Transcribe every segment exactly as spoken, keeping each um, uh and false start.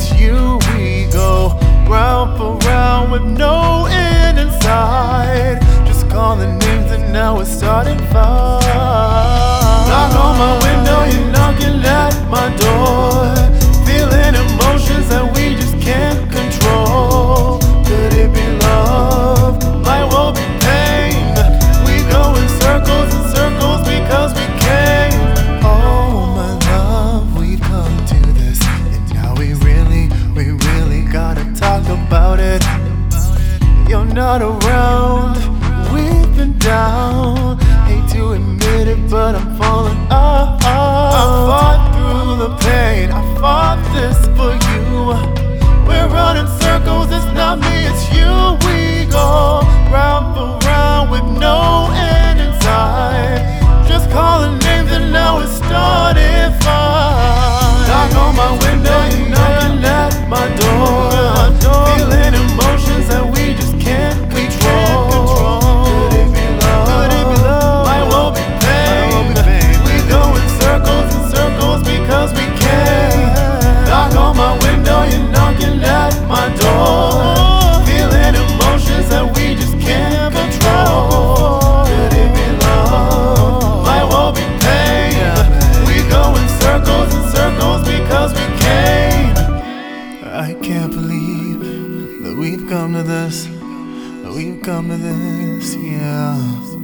it's you. We go round for round with no end in sight. Just calling names and now we're starting fire. Knock on my window, you're knocking at my door. Feeling emotions that we just can't control. Could it be love? Might well be pain. We go in circles and circles because we can. Oh my love, we've come to this, and now we really, we really gotta talk about it. You're not around, we've been down. Hate to admit it, but I'm falling out. I fought through the pain, I fought this for you. We're running circles, it's not me, it's you. We go round for round with no end in sight. Just calling names and now it's starting fire. Knock on my window, you're knocking at my door. Feeling emotions that we just can't control. Could it be love? Might well be pain. We go in circles and circles because we can. Knock on my window, you're knocking at my door. Feeling emotions that we just can't control. Could it be love? Might well be pain. We go in circles and circles because we can. I can't believe that we've come to this, that we've come to this, yeah.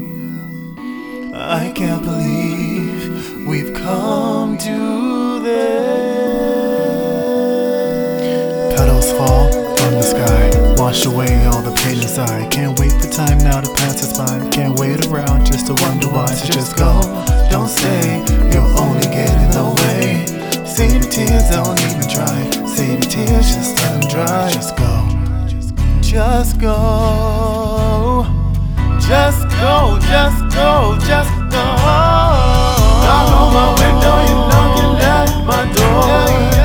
I can't believe we've come to this. Petals fall from the sky, wash away all the pain inside. Can't wait for time now to pass us by. Can't wait around just to wonder why. So just go, don't stay, you'll only get in the way. Save your tears, don't even try. Save your tears, just let them dry. Just go, just go, just go, just go, just go. Knock on my window, you're knocking at my door.